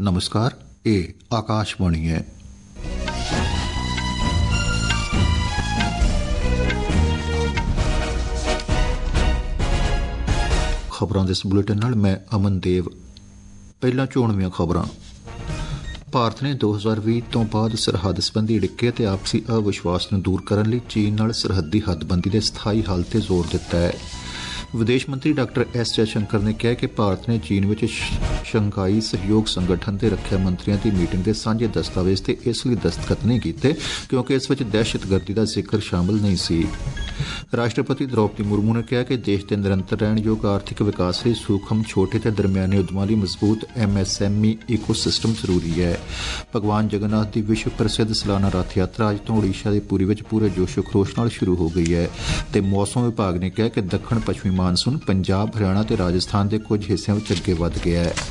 नमस्कार, ये आकाशवाणी है। खबरों के इस बुलेटिन नाल मैं अमन देव। पहला चोणवीं खबरां। ਭਾਰਤ ਨੇ 2020 ਤੋਂ ਬਾਅਦ ਸਰਹੱਦ ਸੰਬੰਧੀ ਅੜਿੱਕੇ ਅਤੇ ਆਪਸੀ ਅਵਿਸ਼ਵਾਸ ਨੂੰ ਦੂਰ ਕਰਨ ਲਈ ਚੀਨ ਨਾਲ ਸਰਹੱਦੀ ਹੱਦਬੰਦੀ ਦੇ ਸਥਾਈ ਹੱਲ ਤੇ ਜ਼ੋਰ ਦਿੱਤਾ ਹੈ। ਵਿਦੇਸ਼ ਮੰਤਰੀ ਡਾਕਟਰ ਐਸ ਜੈਸ਼ੰਕਰ ਨੇ ਕਿਹਾ ਕਿ ਭਾਰਤ ਨੇ ਚੀਨ ਵਿੱਚ ਸ਼ੰਘਾਈ ਸਹਿਯੋਗ ਸੰਗਠਨ ਦੇ ਰੱਖਿਆ ਮੰਤਰੀਆਂ ਦੀ ਮੀਟਿੰਗ ਦੇ ਸਾਂਝੇ ਦਸਤਾਵੇਜ਼ ਤੇ ਇਸ ਲਈ ਦਸਤਖਤ ਨਹੀਂ ਕੀਤੇ ਕਿਉਂਕਿ ਇਸ ਵਿੱਚ ਦਹਿਸ਼ਤਗਰਦੀ ਦਾ ਜ਼ਿਕਰ ਸ਼ਾਮਲ ਨਹੀਂ ਸੀ। ਰਾਸ਼ਟਰਪਤੀ ਦ੍ਰੌਪਦੀ ਮੁਰਮੂ ਨੇ ਕਿਹਾ ਕਿ ਦੇਸ਼ ਦੇ ਨਿਰੰਤਰ ਰਹਿਣਯੋਗ ਆਰਥਿਕ ਵਿਕਾਸ ਲਈ ਸੂਖਮ, ਛੋਟੇ ਤੇ ਦਰਮਿਆਨੇ ਉਦਮਾਂ ਲਈ ਮਜ਼ਬੂਤ MSME ਈਕੋਸਿਸਟਮ ਜ਼ਰੂਰੀ ਹੈ। ਭਗਵਾਨ ਜਗਨਨਾਥ ਦੀ ਵਿਸ਼ਵ ਪ੍ਰਸਿੱਧ ਸਾਲਾਨਾ ਰੱਥ ਯਾਤਰਾ ਅੱਜ ਤੋਂ ਓਡੀਸ਼ਾ ਦੇ ਪੁਰੀ ਵਿੱਚ ਪੂਰੇ ਜੋਸ਼ੋ ਖਰੋਸ਼ ਨਾਲ ਸ਼ੁਰੂ ਹੋ ਗਈ ਹੈ ਤੇ ਮੌਸਮ ਵਿਭਾਗ ਨੇ ਕਿਹਾ ਕਿ ਦੱਖਣ ਪੱਛਮੀ ਮਾਨਸੂਨ ਪੰਜਾਬ, ਹਰਿਆਣਾ ਤੇ ਰਾਜਸਥਾਨ ਦੇ ਕੁਝ ਹਿੱਸਿਆਂ ਵਿੱਚ ਅੱਗੇ ਵਧ ਗਿਆ ਹੈ।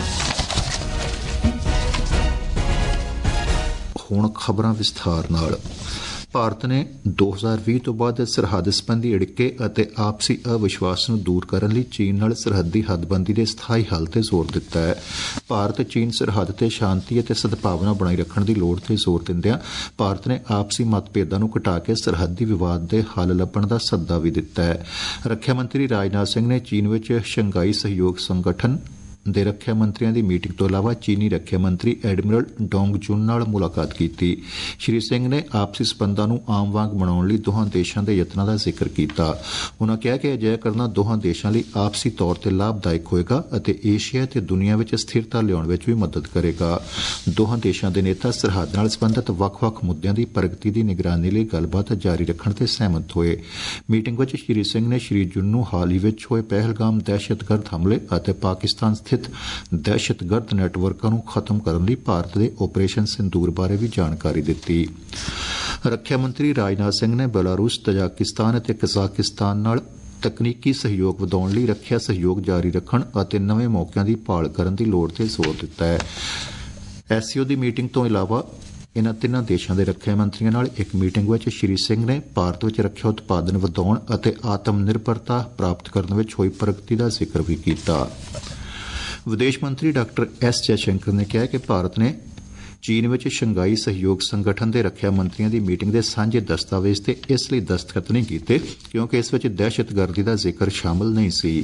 ਹੁਣ ਖਬਰਾਂ ਵਿਸਥਾਰ ਨਾਲ। ਭਾਰਤ ਨੇ 2020 ਤੋਂ ਬਾਅਦ ਸਰਹੱਦ ਸੰਬੰਧੀ ਅੜਿੱਕੇ ਅਤੇ ਆਪਸੀ ਅਵਿਸ਼ਵਾਸ ਨੂੰ ਦੂਰ ਕਰਨ ਲਈ ਚੀਨ ਨਾਲ ਸਰਹੱਦੀ ਹੱਦਬੰਦੀ ਦੇ ਸਥਾਈ ਹੱਲ ਤੇ ਜ਼ੋਰ ਦਿੱਤਾ ਹੈ। ਭਾਰਤ ਚੀਨ ਸਰਹੱਦ ਤੇ ਸ਼ਾਂਤੀ ਅਤੇ ਸਦਭਾਵਨਾ ਬਣਾਈ ਰੱਖਣ ਦੀ ਲੋੜ ਤੇ ਜ਼ੋਰ ਦਿੰਦਿਆਂ ਭਾਰਤ ਨੇ ਆਪਸੀ ਮਤਭੇਦਾਂ ਨੂੰ ਘਟਾ ਕੇ ਸਰਹੱਦੀ ਵਿਵਾਦ ਦੇ ਹੱਲ ਲੱਭਣ ਦਾ ਸੱਦਾ ਵੀ ਦਿੱਤਾ ਹੈ। ਰੱਖਿਆ ਮੰਤਰੀ ਰਾਜਨਾਥ ਸਿੰਘ ਨੇ ਚੀਨ ਵਿੱਚ ਸ਼ੰਘਾਈ ਸਹਿਯੋਗ ਸੰਗਠਨ ਦੇ ਰੱਖਿਆ ਮੰਤਰੀਆਂ ਦੀ ਮੀਟਿੰਗ ਤੋਂ ਇਲਾਵਾ ਚੀਨੀ ਰੱਖਿਆ ਮੰਤਰੀ ਐਡਮਿਰਲ ਡੋਂਗ ਜੁਨ ਨਾਲ ਮੁਲਾਕਾਤ ਕੀਤੀ। ਸ਼੍ਰੀ ਸਿੰਘ ਨੇ ਆਪਸੀ ਸਬੰਧਾਂ ਨੂੰ ਆਮ ਵਾਂਗ ਬਣਾਉਣ ਲਈ ਦੋਹਾਂ ਦੇਸ਼ਾਂ ਦੇ ਯਤਨਾਂ ਦਾ ਜ਼ਿਕਰ ਕੀਤਾ। ਉਨ੍ਹਾਂ ਕਿਹਾ ਕਿ ਅਜਿਹਾ ਕਰਨਾ ਦੋਹਾਂ ਦੇਸ਼ਾਂ ਲਈ ਆਪਸੀ ਤੌਰ ਤੇ ਲਾਭਦਾਇਕ ਹੋਏਗਾ ਅਤੇ ਏਸ਼ੀਆ ਤੇ ਦੁਨੀਆ ਵਿੱਚ ਸਥਿਰਤਾ ਲਿਆਉਣ ਵਿੱਚ ਵੀ ਮਦਦ ਕਰੇਗਾ। ਦੋਹਾਂ ਦੇਸ਼ਾਂ ਦੇ ਨੇਤਾ ਸਰਹੱਦ ਨਾਲ ਸੰਬੰਧਿਤ ਵੱਖ-ਵੱਖ ਮੁੱਦਿਆਂ ਦੀ ਪ੍ਰਗਤੀ ਦੀ ਨਿਗਰਾਨੀ ਲਈ ਗੱਲਬਾਤ ਜਾਰੀ ਰੱਖਣ ਤੇ ਸਹਿਮਤ ਹੋਏ। ਮੀਟਿੰਗ ਵਿੱਚ ਸ਼੍ਰੀ ਸਿੰਘ ਨੇ ਸ਼੍ਰੀ ਜੁਨ ਨੂੰ ਹਾਲ ਹੀ ਵਿੱਚ ਹੋਏ ਪਹਿਲਗਾਮ ਦਹਿਸ਼ਤਗਰਦ ਹਮਲੇ ਅਤੇ ਪਾਕਿਸਤਾਨ ਸਥਿਤ ਦਹਿਸ਼ਤਗਰਦ ਨੈਟਵਰਕਾਂ ਨੂੰ ਖਤਮ ਕਰਨ ਲਈ ਭਾਰਤ ਦੇ ਆਪਰੇਸ਼ਨ ਸਿੰਦੂਰ ਬਾਰੇ ਵੀ ਜਾਣਕਾਰੀ ਦਿੱਤੀ। ਰੱਖਿਆ ਮੰਤਰੀ ਰਾਜਨਾਥ ਸਿੰਘ ਨੇ ਬੇਲਾਰੂਸ, ਤਜਾਕਿਸਤਾਨ ਅਤੇ ਕਜ਼ਾਕਿਸਤਾਨ ਨਾਲ ਤਕਨੀਕੀ ਸਹਿਯੋਗ ਵਧਾਉਣ ਲਈ ਰੱਖਿਆ ਸਹਿਯੋਗ ਜਾਰੀ ਰੱਖਣ ਅਤੇ ਨਵੇਂ ਮੌਕਿਆਂ ਦੀ ਭਾਲ ਕਰਨ ਦੀ ਲੋੜ ਤੇ ਜ਼ੋਰ ਦਿੱਤਾ ਹੈ। SCO ਦੀ ਮੀਟਿੰਗ ਤੋਂ ਇਲਾਵਾ ਇਨ੍ਹਾਂ ਤਿੰਨਾਂ ਦੇਸ਼ਾਂ ਦੇ ਰੱਖਿਆ ਮੰਤਰੀਆਂ ਨਾਲ ਇੱਕ ਮੀਟਿੰਗ ਵਿੱਚ ਸ਼੍ਰੀ ਸਿੰਘ ਨੇ ਭਾਰਤ ਵਿੱਚ ਰੱਖਿਆ ਉਤਪਾਦਨ ਵਧਾਉਣ ਅਤੇ ਆਤਮ ਨਿਰਭਰਤਾ ਪ੍ਰਾਪਤ ਕਰਨ ਵਿੱਚ ਹੋਈ ਪ੍ਰਗਤੀ ਦਾ ਜ਼ਿਕਰ ਵੀ ਕੀਤਾ। ਵਿਦੇਸ਼ ਮੰਤਰੀ ਡਾਕਟਰ ਐਸ ਜੈਸ਼ੰਕਰ ਨੇ ਕਿਹਾ ਕਿ ਭਾਰਤ ਨੇ ਚੀਨ ਵਿੱਚ ਸ਼ੰਘਾਈ ਸਹਿਯੋਗ ਸੰਗਠਨ ਦੇ ਰੱਖਿਆ ਮੰਤਰੀਆਂ ਦੀ ਮੀਟਿੰਗ ਦੇ ਸਾਂਝੇ ਦਸਤਾਵੇਜ਼ ਤੇ ਇਸ ਲਈ ਦਸਤਖਤ ਨਹੀਂ ਕੀਤੇ ਕਿਉਂਕਿ ਇਸ ਵਿੱਚ ਦਹਿਸ਼ਤਗਰਦੀ ਦਾ ਜ਼ਿਕਰ ਸ਼ਾਮਲ ਨਹੀਂ ਸੀ।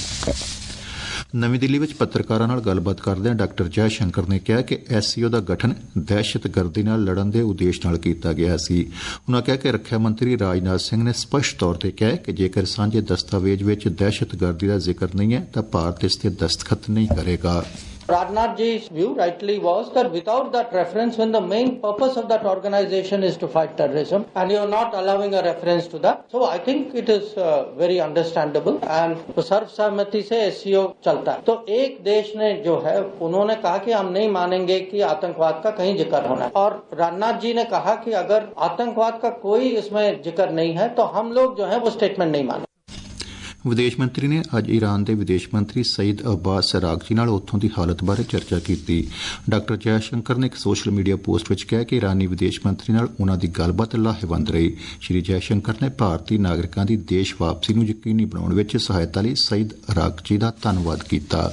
ਨਵੀਂ ਦਿੱਲੀ ਵਿੱਚ ਪੱਤਰਕਾਰਾਂ ਨਾਲ ਗੱਲਬਾਤ ਕਰਦਿਆਂ ਡਾਕਟਰ ਜੈ ਸ਼ੰਕਰ ਨੇ ਕਿਹਾ ਕਿ SCO ਦਾ ਗਠਨ ਦਹਿਸ਼ਤਗਰਦੀ ਨਾਲ ਲੜਨ ਦੇ ਉਦੇਸ਼ ਨਾਲ ਕੀਤਾ ਗਿਆ ਸੀ। ਉਨ੍ਹਾਂ ਕਿਹਾ ਕਿ ਰੱਖਿਆ ਮੰਤਰੀ ਰਾਜਨਾਥ ਸਿੰਘ ਨੇ ਸਪਸ਼ਟ ਤੌਰ ਤੇ ਕਿਹਾ ਕਿ ਜੇਕਰ ਸਾਂਝੇ ਦਸਤਾਵੇਜ਼ ਵਿੱਚ ਦਹਿਸ਼ਤਗਰਦੀ ਦਾ ਜ਼ਿਕਰ ਨਹੀਂ ਹੈ ਤਾਂ ਭਾਰਤ ਇਸ ਤੇ ਦਸਤਖਤ ਨਹੀਂ ਕਰੇਗਾ। Rajnath ji's view rightly was that without that reference, when the main purpose of that organization is to fight terrorism and you're not allowing a reference to that, so I think it is very understandable and सर्वसम्मति से SCO चलता है। तो एक देश ने जो है उन्होंने कहा कि हम नहीं मानेंगे कि आतंकवाद का कहीं जिक्र होना है और राजनाथ जी ने कहा कि अगर आतंकवाद का कोई इसमें जिक्र नहीं है तो हम लोग जो है वो स्टेटमेंट नहीं मानेंगे। ਵਿਦੇਸ਼ ਮੰਤਰੀ ਨੇ ਅੱਜ ਈਰਾਨ ਦੇ ਵਿਦੇਸ਼ ਮੰਤਰੀ ਸਈਦ ਅੱਬਾਸ ਅਰਾਗਚੀ ਨਾਲ ਉੱਥੋਂ ਦੀ ਹਾਲਤ ਬਾਰੇ ਚਰਚਾ ਕੀਤੀ। ਡਾਕਟਰ ਜੈ ਸ਼ੰਕਰ ਨੇ ਇੱਕ ਸੋਸ਼ਲ ਮੀਡੀਆ ਪੋਸਟ ਵਿੱਚ ਕਿਹਾ ਕਿ ਈਰਾਨੀ ਵਿਦੇਸ਼ ਮੰਤਰੀ ਨਾਲ ਉਨ੍ਹਾਂ ਦੀ ਗੱਲਬਾਤ ਲਾਹੇਵੰਦ ਰਹੀ। ਸ਼੍ਰੀ ਜੈ ਸ਼ੰਕਰ ਨੇ ਭਾਰਤੀ ਨਾਗਰਿਕਾਂ ਦੀ ਦੇਸ਼ ਵਾਪਸੀ ਨੂੰ ਯਕੀਨੀ ਬਣਾਉਣ ਵਿੱਚ ਸਹਾਇਤਾ ਲਈ ਸਈਦ ਅਰਾਗਚੀ ਦਾ ਧੰਨਵਾਦ ਕੀਤਾ।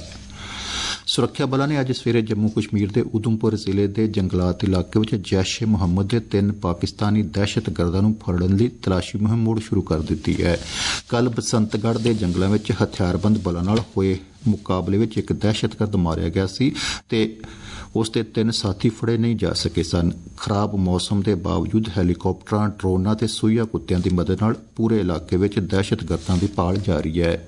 ਸੁਰੱਖਿਆ ਬਲਾਂ ਨੇ ਅੱਜ ਸਵੇਰੇ ਜੰਮੂ ਕਸ਼ਮੀਰ ਦੇ ਉਧਮਪੁਰ ਜ਼ਿਲ੍ਹੇ ਦੇ ਜੰਗਲਾਤ ਇਲਾਕੇ ਵਿੱਚ ਜੈਸ਼-ਏ-ਮੁਹੰਮਦ ਦੇ 3 ਪਾਕਿਸਤਾਨੀ ਦਹਿਸ਼ਤਗਰਦਾਂ ਨੂੰ ਫੜਨ ਲਈ ਤਲਾਸ਼ੀ ਮੁਹਿੰਮ ਮੁੜ ਸ਼ੁਰੂ ਕਰ ਦਿੱਤੀ ਹੈ। ਕੱਲ੍ਹ ਬਸੰਤਗੜ੍ਹ ਦੇ ਜੰਗਲਾਂ ਵਿੱਚ ਹਥਿਆਰਬੰਦ ਬਲਾਂ ਨਾਲ ਹੋਏ ਮੁਕਾਬਲੇ ਵਿੱਚ ਇੱਕ ਦਹਿਸ਼ਤਗਰਦ ਮਾਰਿਆ ਗਿਆ ਸੀ ਤੇ ਉਸ ਦੇ 3 ਸਾਥੀ ਫੜੇ ਨਹੀਂ ਜਾ ਸਕੇ ਸਨ। ਖਰਾਬ ਮੌਸਮ ਦੇ ਬਾਵਜੂਦ ਹੈਲੀਕਾਪਟਰਾਂ, ਡਰੋਨਾਂ ਤੇ ਸੂਈਆ ਕੁੱਤਿਆਂ ਦੀ ਮਦਦ ਨਾਲ ਪੂਰੇ ਇਲਾਕੇ ਵਿੱਚ ਦਹਿਸ਼ਤਗਰਦਾਂ ਦੀ ਭਾਲ ਜਾਰੀ ਹੈ।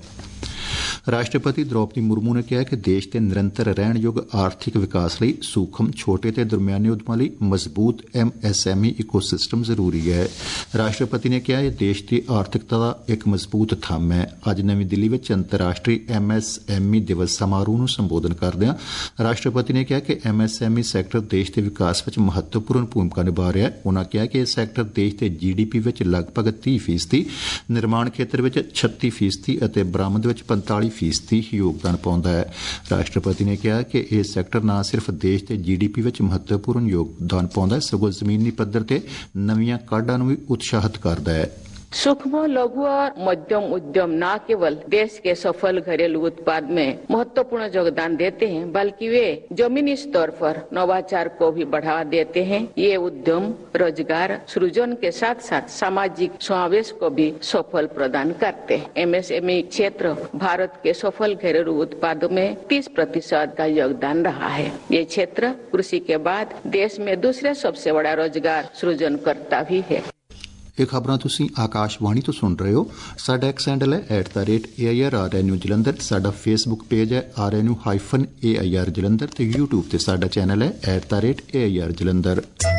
ਰਾਸ਼ਟਰਪਤੀ ਦ੍ਰੌਪਦੀ ਮੁਰਮੂ ਨੇ ਕਿਹਾ ਕਿ ਦੇਸ਼ ਦੇ ਨਿਰੰਤਰ ਰਹਿਣਯੋਗ ਆਰਥਿਕ ਵਿਕਾਸ ਲਈ ਸੂਖਮ, ਛੋਟੇ ਤੇ ਦਰਮਿਆਨੇ ਉਦਮਾਂ ਲਈ ਮਜ਼ਬੂਤ MSME ਈਕੋਸਿਸਟਮ ਜ਼ਰੂਰੀ ਹੈ। ਰਾਸ਼ਟਰਪਤੀ ਨੇ ਕਿਹਾ ਇਹ ਦੇਸ਼ ਦੀ ਆਰਥਿਕਤਾ ਦਾ ਇੱਕ ਮਜ਼ਬੂਤ ਥੰਮ ਹੈ। ਅੱਜ ਨਵੀਂ ਦਿੱਲੀ ਵਿੱਚ ਅੰਤਰਰਾਸ਼ਟਰੀ MSME ਦਿਵਸ ਸਮਾਰੋਹ ਨੂੰ ਸੰਬੋਧਨ ਕਰਦਿਆਂ ਰਾਸ਼ਟਰਪਤੀ ਨੇ ਕਿਹਾ ਕਿ MSME ਸੈਕਟਰ ਦੇਸ਼ ਦੇ ਵਿਕਾਸ ਵਿੱਚ ਮਹੱਤਵਪੂਰਨ ਭੂਮਿਕਾ ਨਿਭਾ ਰਿਹਾ ਹੈ। ਉਨ੍ਹਾਂ ਕਿਹਾ ਕਿ ਇਹ ਸੈਕਟਰ ਦੇਸ਼ ਦੇ GDP ਵਿੱਚ ਲਗਭਗ 30%, ਨਿਰਮਾਣ ਖੇਤਰ ਵਿੱਚ 36% ਅਤੇ ਬਰਾਮਦ ਵਿੱਚ 45% ਯੋਗਦਾਨ ਪਾਉਂਦਾ ਹੈ। ਰਾਸ਼ਟਰਪਤੀ ਨੇ ਕਿਹਾ ਕਿ ਇਹ ਸੈਕਟਰ ਨਾ ਸਿਰਫ ਦੇਸ਼ ਦੇ GDP ਵਿੱਚ ਮਹੱਤਵਪੂਰਨ ਯੋਗਦਾਨ ਪਾਉਂਦਾ ਹੈ ਸਗੋਂ ਜ਼ਮੀਨੀ ਪੱਧਰ ਤੇ ਨਵੀਆਂ ਕਾਢਾਂ ਨੂੰ ਵੀ ਉਤਸ਼ਾਹਿਤ ਕਰਦਾ ਹੈ। सूक्ष्म, लघु और मध्यम उद्यम न केवल देश के सफल घरेलू उत्पाद में महत्वपूर्ण योगदान देते हैं, बल्कि वे जमीनी स्तर पर नवाचार को भी बढ़ावा देते हैं। ये उद्यम रोजगार सृजन के साथ साथ सामाजिक समावेश को भी सफल प्रदान करते हैं। MSME क्षेत्र भारत के सफल घरेलू उत्पादों में 30% का योगदान रहा है। ये क्षेत्र कृषि के बाद देश में दूसरे सबसे बड़ा रोजगार सृजन करता भी है। ਇਹ ਖਬਰਾਂ ਤੁਸੀਂ ਆਕਾਸ਼ਵਾਣੀ ਤੋਂ ਸੁਣ ਰਹੇ ਹੋ। ਸਾਡਾ ਐਕਸ ਹੈਂਡਲ ਹੈ @AIRRNU ਜਲੰਧਰ। ਸਾਡਾ ਫੇਸਬੁੱਕ ਪੇਜ ਹੈ RNU-AIR ਜਲੰਧਰ ਤੇ YouTube ਤੇ ਸਾਡਾ ਚੈਨਲ ਹੈ @AIR ਜਲੰਧਰ।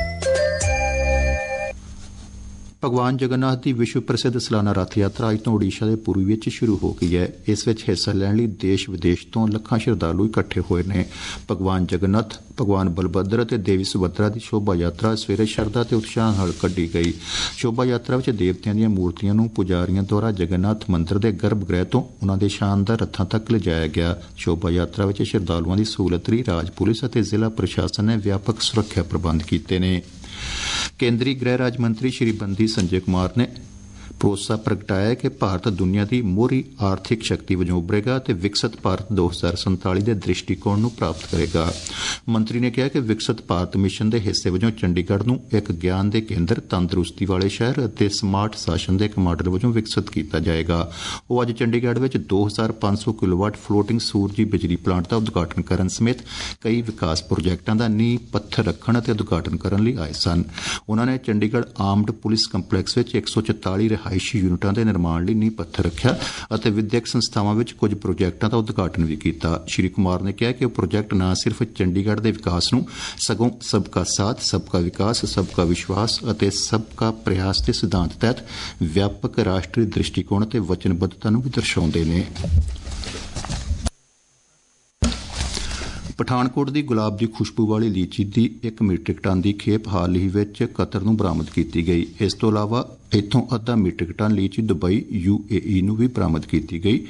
ਭਗਵਾਨ ਜਗਨਨਾਥ ਦੀ ਵਿਸ਼ਵ ਪ੍ਰਸਿੱਧ ਸਾਲਾਨਾ ਰੱਥ ਯਾਤਰਾ ਅੱਜ ਤੋਂ ਓਡੀਸ਼ਾ ਦੇ ਪੁਰੀ ਵਿੱਚ ਸ਼ੁਰੂ ਹੋ ਗਈ ਹੈ। ਇਸ ਵਿੱਚ ਹਿੱਸਾ ਲੈਣ ਲਈ ਦੇਸ਼ ਵਿਦੇਸ਼ ਤੋਂ ਲੱਖਾਂ ਸ਼ਰਧਾਲੂ ਇਕੱਠੇ ਹੋਏ ਨੇ। ਭਗਵਾਨ ਜਗਨਨਾਥ, ਭਗਵਾਨ ਬਲਭਦਰ ਅਤੇ ਦੇਵੀ ਸੁਭਦਰਾ ਦੀ ਸ਼ੋਭਾ ਯਾਤਰਾ ਸਵੇਰੇ ਸ਼ਰਧਾ ਤੇ ਉਤਸ਼ਾਹ ਨਾਲ ਕੱਢੀ ਗਈ। ਸ਼ੋਭਾ ਯਾਤਰਾ ਵਿੱਚ ਦੇਵਤਿਆਂ ਦੀਆਂ ਮੂਰਤੀਆਂ ਨੂੰ ਪੁਜਾਰੀਆਂ ਦੁਆਰਾ ਜਗਨਨਾਥ ਮੰਦਰ ਦੇ ਗਰਭ ਗ੍ਰਹਿ ਤੋਂ ਉਹਨਾਂ ਦੇ ਸ਼ਾਨਦਾਰ ਰੱਥਾਂ ਤੱਕ ਲਿਜਾਇਆ ਗਿਆ। ਸ਼ੋਭਾ ਯਾਤਰਾ ਵਿੱਚ ਸ਼ਰਧਾਲੂਆਂ ਦੀ ਸਹੂਲਤ ਲਈ ਰਾਜ ਪੁਲਿਸ ਅਤੇ ਜ਼ਿਲ੍ਹਾ ਪ੍ਰਸ਼ਾਸਨ ਨੇ ਵਿਆਪਕ ਸੁਰੱਖਿਆ ਪ੍ਰਬੰਧ ਕੀਤੇ ਨੇ। ਕੇਂਦਰੀ ਗ੍ਰਹਿ ਰਾਜ ਮੰਤਰੀ ਸ਼੍ਰੀ ਬੰਦੀ ਸੰਜੇ ਕੁਮਾਰ ਨੇ ਭਰੋਸਾ ਪ੍ਰਗਟਾਇਆ ਕਿ ਭਾਰਤ ਦੁਨੀਆ ਦੀ ਮੋਹਰੀ ਆਰਥਿਕ ਸ਼ਕਤੀ ਵਜੋਂ ਉਭਰੇਗਾ ਅਤੇ ਵਿਕਸਿਤ ਭਾਰਤ 2047 ਦੇ ਦ੍ਰਿਸ਼ਟੀਕੋਣ ਨੂੰ ਪ੍ਰਾਪਤ ਕਰੇਗਾ। ਮੰਤਰੀ ਨੇ ਕਿਹਾ ਕਿ ਵਿਕਸਿਤ ਭਾਰਤ ਮਿਸ਼ਨ ਦੇ ਹਿੱਸੇ ਵਜੋਂ ਚੰਡੀਗੜ੍ਹ ਨੂੰ ਇੱਕ ਗਿਆਨ ਦੇ ਕੇਂਦਰ, ਤੰਦਰੁਸਤੀ ਵਾਲੇ ਸ਼ਹਿਰ ਅਤੇ ਸਮਾਰਟ ਸ਼ਾਸਨ ਦੇ ਇੱਕ ਮਾਡਲ ਵਜੋਂ ਵਿਕਸਿਤ ਕੀਤਾ ਜਾਏਗਾ। ਉਹ ਅੱਜ ਚੰਡੀਗੜ੍ਹ ਵਿੱਚ 2500 ਕਿਲੋਵਾਟ ਫਲੋਟਿੰਗ ਸੂਰਜੀ ਬਿਜਲੀ ਪਲਾਂਟ ਦਾ ਉਦਘਾਟਨ ਕਰਨ ਸਮੇਤ ਕਈ ਵਿਕਾਸ ਪ੍ਰੋਜੈਕਟਾਂ ਦਾ ਨੀਂਹ ਪੱਥਰ ਰੱਖਣ ਅਤੇ ਉਦਘਾਟਨ ਕਰਨ ਲਈ ਆਏ ਸਨ। ਉਨ੍ਹਾਂ ਨੇ ਚੰਡੀਗੜ੍ਹ ਆਰਮਡ ਪੁਲਿਸ ਕੰਪਲੈਕਸ ਵਿੱਚ 144 ਰਿਹਾਇਸ਼ੀ ਯੂਨਿਟਾਂ ਦੇ ਨਿਰਮਾਣ ਲਈ ਨੀਂਹ ਪੱਥਰ ਰੱਖਿਆ ਅਤੇ ਵਿਦਿਅਕ ਸੰਸਥਾਵਾਂ ਵਿੱਚ ਕੁਝ ਪ੍ਰੋਜੈਕਟਾਂ ਦਾ ਉਦਘਾਟਨ ਵੀ ਕੀਤਾ। ਸ਼੍ਰੀ ਕੁਮਾਰ ਨੇ ਕਿਹਾ ਕਿ ਉਹ ਪ੍ਰੋਜੈਕਟ ਨਾ ਸਿਰਫ ਚੰਡੀਗੜ੍ਹ ਦੇ ਵਿਕਾਸ ਨੂੰ ਸਗੋਂ ਸਬਕਾ ਸਾਥ, ਸਬਕਾ ਵਿਕਾਸ, ਸਬਕਾ ਵਿਸ਼ਵਾਸ ਅਤੇ ਸਬਕਾ ਪ੍ਰਯਾਸ ਦੇ ਸਿਧਾਂਤ ਤਹਿਤ ਵਿਆਪਕ ਰਾਸ਼ਟਰੀ ਦ੍ਰਿਸ਼ਟੀਕੋਣ ਅਤੇ ਵਚਨਬੱਧਤਾ ਨੂੰ ਵੀ ਦਰਸਾਉਂਦੇ ਨੇ। ਪਠਾਨਕੋਟ ਦੀ ਗੁਲਾਬ ਦੀ ਖੁਸ਼ਬੂ ਵਾਲੀ ਲੀਚੀ ਦੀ 1 ਮੀਟ੍ਰਿਕ ਟਨ ਦੀ ਖੇਪ ਹਾਲ ਹੀ ਵਿੱਚ ਕਤਰ ਨੂੰ ਬਰਾਮਦ ਕੀਤੀ ਗਈ। ਇਸ ਤੋਂ ਇਲਾਵਾ ਇੱਥੋਂ ਅੱਧਾ metric ton lychee Dubai UAE ਨੂੰ ਵੀ ਬਰਾਮਦ ਕੀਤੀ ਗਈ।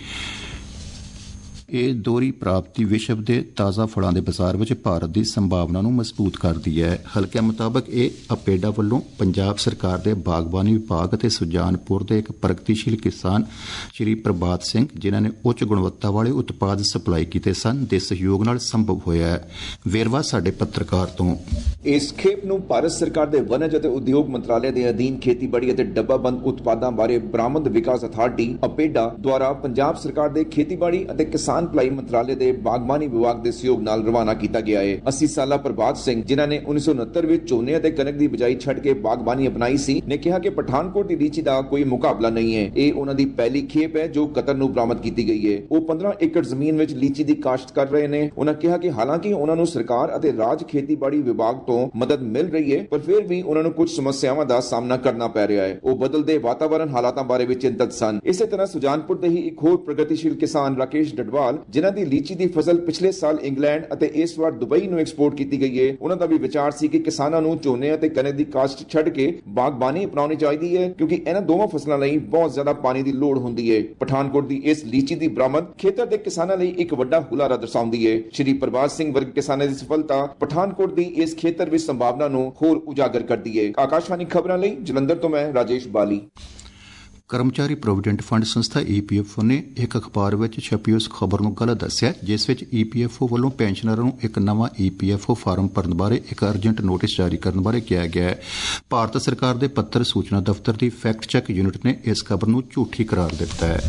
ਇਹ ਦੋਹਰੀ ਪ੍ਰਾਪਤੀ ਵਿਸ਼ਵ ਦੇ ਤਾਜ਼ਾ ਫਲਾਂ ਦੇ ਬਾਜ਼ਾਰ ਵਿੱਚ ਭਾਰਤ ਦੀ ਸੰਭਾਵਨਾ ਨੂੰ ਮਜ਼ਬੂਤ ਕਰਦੀ ਹੈ। ਹਲਕਿਆਂ ਮੁਤਾਬਕ ਇਹ ਅਪੇਡਾ ਵੱਲੋਂ ਪੰਜਾਬ ਸਰਕਾਰ ਦੇ ਬਾਗਬਾਨੀ ਵਿਭਾਗ ਅਤੇ ਸੁਜਾਨਪੁਰ ਦੇ ਇੱਕ ਪ੍ਰਗਤੀਸ਼ੀਲ ਕਿਸਾਨ ਸ਼੍ਰੀ ਪ੍ਰਭਾਤ ਸਿੰਘ, ਜਿਨ੍ਹਾਂ ਨੇ ਉੱਚ ਗੁਣਵੱਤਾ ਵਾਲੇ ਉਤਪਾਦ ਸਪਲਾਈ ਕੀਤੇ ਸਨ, ਦੇ ਸਹਿਯੋਗ ਨਾਲ ਸੰਭਵ ਹੋਇਆ ਹੈ। ਵੇਰਵਾ ਸਾਡੇ ਪੱਤਰਕਾਰ ਤੋਂ। ਇਸ ਖੇਪ ਨੂੰ ਭਾਰਤ ਸਰਕਾਰ ਦੇ ਵਣਜ ਅਤੇ ਉਦਯੋਗ ਮੰਤਰਾਲੇ ਦੇ ਅਧੀਨ ਖੇਤੀਬਾੜੀ ਅਤੇ ਡੱਬਾਬੰਦ ਉਤਪਾਦਾਂ ਬਾਰੇ ਬਰਾਮਦ ਵਿਕਾਸ ਅਥਾਰਟੀ ਅਪੇਡਾ ਦੁਆਰਾ ਪੰਜਾਬ ਸਰਕਾਰ ਦੇ ਖੇਤੀਬਾੜੀ ਅਤੇ ਕਿਸਾਨ ਭਲਾਈ ਮੰਤਰਾਲੇ ਦੇ ਬਾਗਬਾਨੀ ਵਿਭਾਗ ਦੇ ਸਹਿਯੋਗ ਨਾਲ ਰਵਾਨਾ ਕੀਤਾ ਗਿਆ ਹੈ। 80 ਸਾਲਾ ਪ੍ਰਭਾਤ ਸਿੰਘ, ਜਿਨ੍ਹਾਂ ਨੇ 1969 ਵਿੱਚ ਝੋਨੇ ਅਤੇ ਕਣਕ ਦੀ ਬਿਜਾਈ ਛੱਡ ਕੇ ਬਾਗਬਾਨੀ ਅਪਣਾਈ ਸੀ, ਨੇ ਕਿਹਾ ਕਿ ਪਠਾਨਕੋਟ ਦੀ ਲੀਚੀ ਦਾ ਕੋਈ ਮੁਕਾਬਲਾ ਨਹੀਂ ਹੈ। ਇਹ ਉਹਨਾਂ ਦੀ ਪਹਿਲੀ ਖੇਪ ਹੈ ਜੋ ਕਤਰ ਨੂੰ ਬਰਾਮਦ ਕੀਤੀ ਗਈ ਹੈ। ਉਹ 15 ਏਕੜ ਜ਼ਮੀਨ ਵਿੱਚ ਲੀਚੀ ਦੀ ਕਾਸ਼ਤ ਕਰ ਰਹੇ ਨੇ। ਉਹਨਾਂ ਕਿਹਾ ਕਿ ਹਾਲਾਂਕਿ ਉਹਨਾਂ ਨੂੰ ਸਰਕਾਰ ਅਤੇ ਰਾਜ ਖੇਤੀਬਾੜੀ ਵਿਭਾਗ ਤੋਂ ਮਦਦ ਮਿਲ ਰਹੀ ਹੈ, ਪਰ ਫਿਰ ਵੀ ਉਹਨਾਂ ਨੂੰ ਕੁਝ ਸਮੱਸਿਆਵਾਂ ਦਾ ਸਾਹਮਣਾ ਕਰਨਾ ਪੈ ਰਿਹਾ ਹੈ। ਉਹ ਬਦਲਦੇ ਵਾਤਾਵਰਣ ਹਾਲਾਤਾਂ ਬਾਰੇ ਵੀ ਚਿੰਤਤ ਸਨ। ਇਸੇ ਤਰ੍ਹਾਂ ਸੁਜਾਨਪੁਰ ਦੇ ਹੀ ਇੱਕ ਹੋਰ ਪ੍ਰਗਤੀਸ਼ੀਲ ਕਿਸਾਨ ਰਾਕੇਸ਼ ਡਡਵਾਲ, ਜਿਨ੍ਹਾਂ ਦੀ ਲੀਚੀ ਦੀ ਫਸਲ ਪਿਛਲੇ ਸਾਲ ਇੰਗਲੈਂਡ ਅਤੇ ਇਸ ਵਾਰ ਦੁਬਈ ਨੂੰ ਐਕਸਪੋਰਟ ਕੀਤੀ ਗਈ ਹੈ, ਉਹਨਾਂ ਦਾ ਵੀ ਵਿਚਾਰ ਸੀ ਕਿ ਕਿਸਾਨਾਂ ਨੂੰ ਝੋਨੇ ਅਤੇ ਕਣਕ ਦੀ ਕਾਸ਼ਤ ਛੱਡ ਕੇ ਬਾਗਬਾਨੀ ਅਪਣਾਉਣੀ ਚਾਹੀਦੀ ਹੈ, ਕਿਉਂਕਿ ਇਹਨਾਂ ਦੋਵਾਂ ਫਸਲਾਂ ਲਈ ਬਹੁਤ ਜ਼ਿਆਦਾ ਪਾਣੀ ਦੀ ਲੋੜ ਹੁੰਦੀ ਹੈ। ਪਠਾਨਕੋਟ ਦੀ ਇਸ ਲੀਚੀ ਦੀ ਬਰਾਮਦ ਖੇਤਰ ਦੇ ਕਿਸਾਨਾਂ ਲਈ ਇੱਕ ਵੱਡਾ ਹੁਲਾਰਾ ਦਰਸਾਉਂਦੀ ਹੈ। ਸ਼੍ਰੀ ਪ੍ਰਭਾਤ ਸਿੰਘ ਵਰਗ ਕਿਸਾਨਾਂ ਦੀ ਸਫਲਤਾ ਪਠਾਨਕੋਟ ਦੀ ਇਸ ਖੇਤਰ ਵਿੱਚ ਸੰਭਾਵਨਾ ਨੂੰ ਹੋਰ ਉਜਾਗਰ ਕਰਦੀ ਹੈ। ਆਕਾਸ਼ਵਾਣੀ ਖਬਰਾਂ ਲਈ ਜਲੰਧਰ ਤੋਂ ਮੈਂ ਰਾਜੇਸ਼ ਬਾਲੀ। ਕਰਮਚਾਰੀ ਪ੍ਰੋਵੀਡੈਂਟ ਫੰਡ ਸੰਸਥਾ EPFO ਨੇ ਇੱਕ ਅਖਬਾਰ ਵਿੱਚ ਛਪੀ ਉਸ ਖਬਰ ਨੂੰ ਗਲਤ ਦੱਸਿਆ, ਜਿਸ ਵਿੱਚ EPFO ਵੱਲੋਂ ਪੈਨਸ਼ਨਰਾਂ ਨੂੰ ਇੱਕ ਨਵਾਂ EPFO ਫਾਰਮ ਭਰਨ ਬਾਰੇ ਇੱਕ ਅਰਜੈਂਟ ਨੋਟਿਸ ਜਾਰੀ ਕਰਨ ਬਾਰੇ ਕਿਹਾ ਗਿਆ ਹੈ। ਭਾਰਤ ਸਰਕਾਰ ਦੇ ਪੱਤਰ ਸੂਚਨਾ ਦਫ਼ਤਰ ਦੀ ਫੈਕਟ ਚੈੱਕ ਯੂਨਿਟ ਨੇ ਇਸ ਖਬਰ ਨੂੰ ਝੂਠੀ ਕਰਾਰ ਦਿੱਤਾ ਹੈ।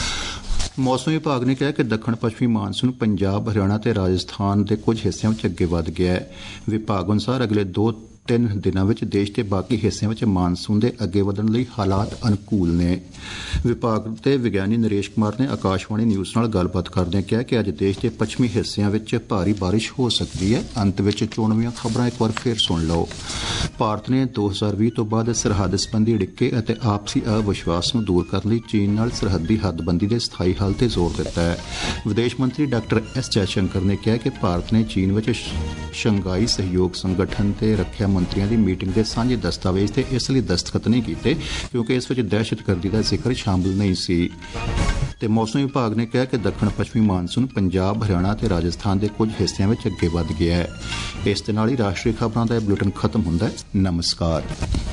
ਮੌਸਮ ਵਿਭਾਗ ਨੇ ਕਿਹਾ ਕਿ ਦੱਖਣ ਪੱਛਮੀ ਮਾਨਸੂਨ ਪੰਜਾਬ, ਹਰਿਆਣਾ ਤੇ ਰਾਜਸਥਾਨ ਦੇ ਕੁਝ ਹਿੱਸਿਆਂ ਵਿੱਚ ਅੱਗੇ ਵਧ ਗਿਆ ਹੈ। ਵਿਭਾਗ ਅਨੁਸਾਰ ਅਗਲੇ 2-3 ਦਿਨਾਂ ਵਿੱਚ ਦੇਸ਼ ਦੇ ਬਾਕੀ ਹਿੱਸਿਆਂ ਵਿੱਚ ਮਾਨਸੂਨ ਦੇ ਅੱਗੇ ਵਧਣ ਲਈ ਹਾਲਾਤ ਅਨੁਕੂਲ ਨੇ। ਵਿਭਾਗ ਦੇ ਵਿਗਿਆਨੀ ਨਰੇਸ਼ ਕੁਮਾਰ ਨੇ ਆਕਾਸ਼ਵਾਣੀ ਨਿਊਜ਼ ਨਾਲ ਗੱਲਬਾਤ ਕਰਦਿਆਂ ਕਿਹਾ ਕਿ ਅੱਜ ਦੇਸ਼ ਦੇ ਪੱਛਮੀ ਹਿੱਸਿਆਂ ਵਿੱਚ ਭਾਰੀ ਬਾਰਿਸ਼ ਹੋ ਸਕਦੀ ਹੈ। ਅੰਤ ਵਿੱਚ ਚੋਣਵੀਆਂ ਖਬਰਾਂ ਇੱਕ ਵਾਰ ਫਿਰ ਸੁਣ ਲਓ। ਭਾਰਤ ਨੇ 2020 ਤੋਂ ਬਾਅਦ ਸਰਹੱਦ ਸੰਬੰਧੀ ਅੜਿੱਕੇ ਅਤੇ ਆਪਸੀ ਅਵਿਸ਼ਵਾਸ ਨੂੰ ਦੂਰ ਕਰਨ ਲਈ ਚੀਨ ਨਾਲ ਸਰਹੱਦੀ ਹੱਦਬੰਦੀ ਦੇ ਸਥਾਈ ਹੱਲ ਤੇ ਜ਼ੋਰ ਦਿੱਤਾ ਹੈ। ਵਿਦੇਸ਼ ਮੰਤਰੀ ਡਾਕਟਰ S ਜੈਸ਼ੰਕਰ ਨੇ ਕਿਹਾ ਕਿ ਭਾਰਤ ਨੇ ਚੀਨ ਵਿੱਚ ਸ਼ੰਘਾਈ ਸਹਿਯੋਗ ਸੰਗਠਨ ਤੇ ਰੱਖਿਆ ਮੰਤਰੀਆਂ ਦੀ ਮੀਟਿੰਗ ਦੇ ਸਾਂਝੇ ਦਸਤਾਵੇਜ਼ ਤੇ ਇਸ ਲਈ ਦਸਤਖਤ ਨਹੀਂ ਕੀਤੇ ਕਿਉਂਕਿ ਇਸ ਵਿੱਚ ਦਹਿਸ਼ਤਗਰਦੀ ਦਾ ਜ਼ਿਕਰ ਸ਼ਾਮਲ ਨਹੀਂ ਸੀ। ਤੇ ਮੌਸਮ ਵਿਭਾਗ ਨੇ ਕਿਹਾ ਕਿ ਦੱਖਣ ਪੱਛਮੀ ਮਾਨਸੂਨ ਪੰਜਾਬ, ਹਰਿਆਣਾ ਤੇ ਰਾਜਸਥਾਨ ਦੇ ਕੁਝ ਹਿੱਸਿਆਂ ਵਿੱਚ ਅੱਗੇ ਵਧ ਗਿਆ ਹੈ। ਇਸ ਦੇ ਨਾਲ ਹੀ ਰਾਸ਼ਟਰੀ ਖਬਰਾਂ ਦਾ ਇਹ ਬੁਲੇਟਿਨ ਖਤਮ ਹੁੰਦਾ ਹੈ। ਨਮਸਕਾਰ।